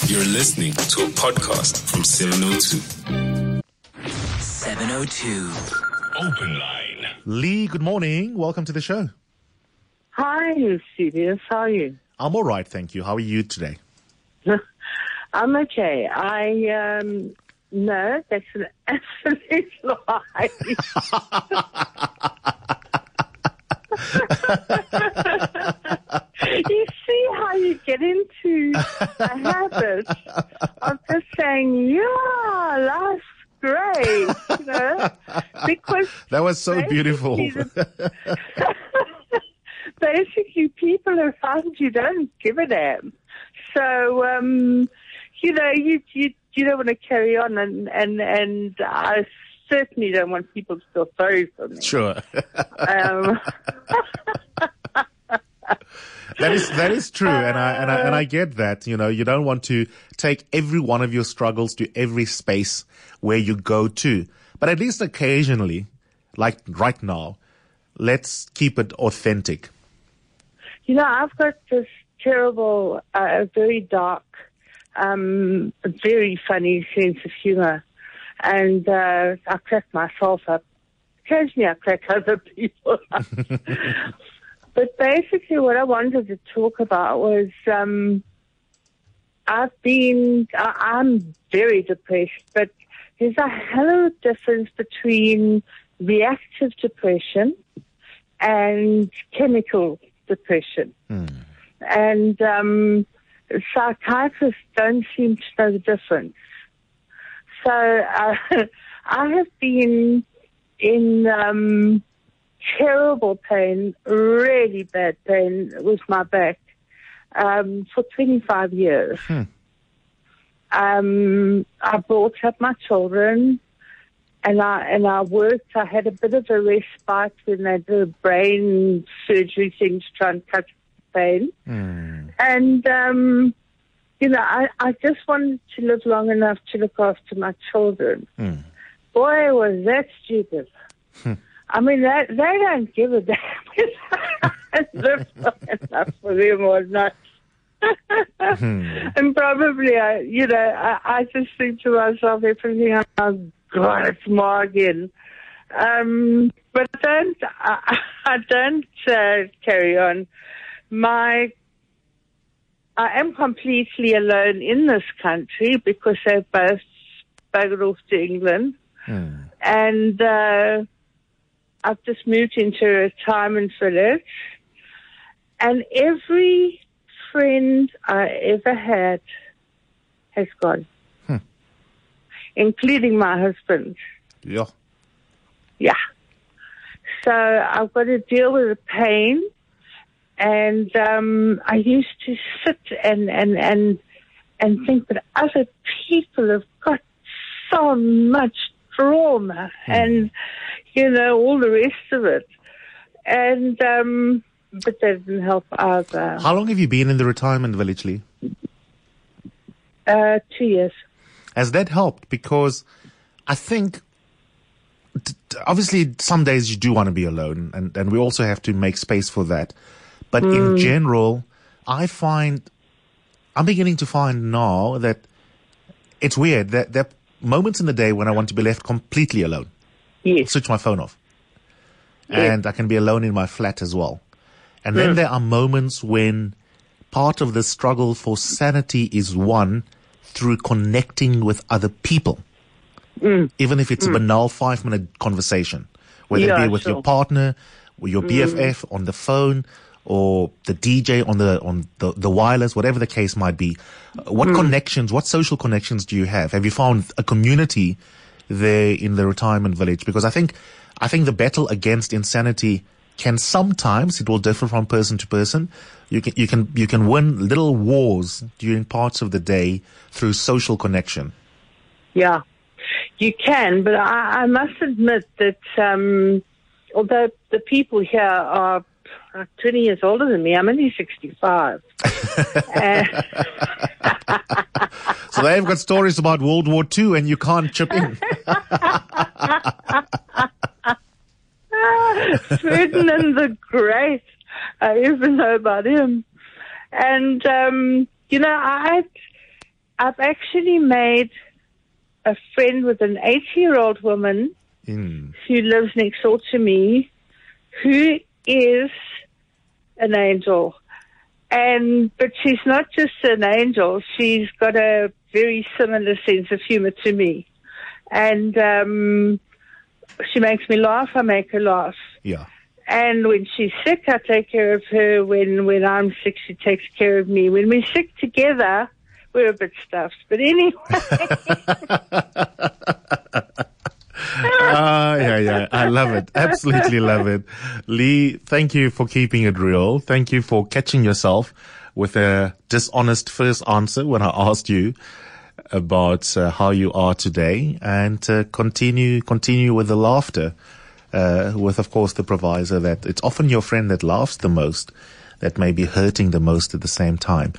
You're listening to a podcast from 702. 702. Open Line. Lee, good morning. Welcome to the show. Hi, Eusebius. How are you? I'm all right, thank you. How are you today? I'm okay. No, that's an absolute lie. You see how you get into a habit of just saying, yeah, life's great, you know, because That was so beautiful. Basically, people have found you don't give a damn. So, you know, you don't want to carry on, and I certainly don't want people to feel sorry for me. Sure. That is true, and I get that. You know, you don't want to take every one of your struggles to every space where you go to, but at least occasionally, like right now, let's keep it authentic. You know, I've got this terrible, very dark, very funny sense of humor, and I crack myself up. Occasionally, I crack other people up. But basically, what I wanted to talk about was I'm very depressed, but there's a hell of a difference between reactive depression and chemical depression. And psychiatrists don't seem to know the difference. So I have been in terrible pain, really bad pain with my back for 25 years. I brought up my children, and I worked. I had a bit of a respite when they did a brain surgery thing to try and cut the pain. And you know, I just wanted to live long enough to look after my children. Boy, was that stupid. I mean, they don't give a damn if I live long enough for them or not. And probably, I just think to myself, everything, oh God, it's Morgan. But I don't carry on. I am completely alone in this country because they've both buggered off to England. And I've just moved into a retirement village. And every friend I ever had has gone, including my husband. Yeah. Yeah. So I've got to deal with the pain. And I used to sit and think that other people have got so much trauma and, you know, all the rest of it. And but that didn't help either. How long have you been in the retirement village, Lee? 2 years. Has that helped? Because I think, obviously, some days you do want to be alone, and we also have to make space for that. But in general, I'm beginning to find now that it's weird that there are moments in the day when I want to be left completely alone. Yes. Switch my phone off. And I can be alone in my flat as well. And then there are moments when part of the struggle for sanity is won through connecting with other people. Even if it's a banal 5-minute conversation, whether it be with your partner, or your BFF on the phone, or the DJ on the wireless, whatever the case might be. What connections, what social connections do you have? Have you found a community there in the retirement village? Because I think the battle against insanity can sometimes, it will differ from person to person. You can win little wars during parts of the day through social connection. Yeah, you can, but I must admit that although the people here are 20 years older than me, I'm only 65. So they've got stories about World War II and you can't chip in. Ferdinand the Great, I even know about him. And, you know, I've actually made a friend with an 80-year-old woman who lives next door to me, who is an angel. But she's not just an angel, she's got a very similar sense of humor to me. And she makes me laugh, I make her laugh. Yeah. And when she's sick, I take care of her. When I'm sick, she takes care of me. When we're sick together, we're a bit stuffed. But anyway. Yeah. I love it. Absolutely love it. Lee, thank you for keeping it real. Thank you for catching yourself with a dishonest first answer when I asked you about how you are today, and continue with the laughter, with, of course, the proviso that it's often your friend that laughs the most that may be hurting the most at the same time.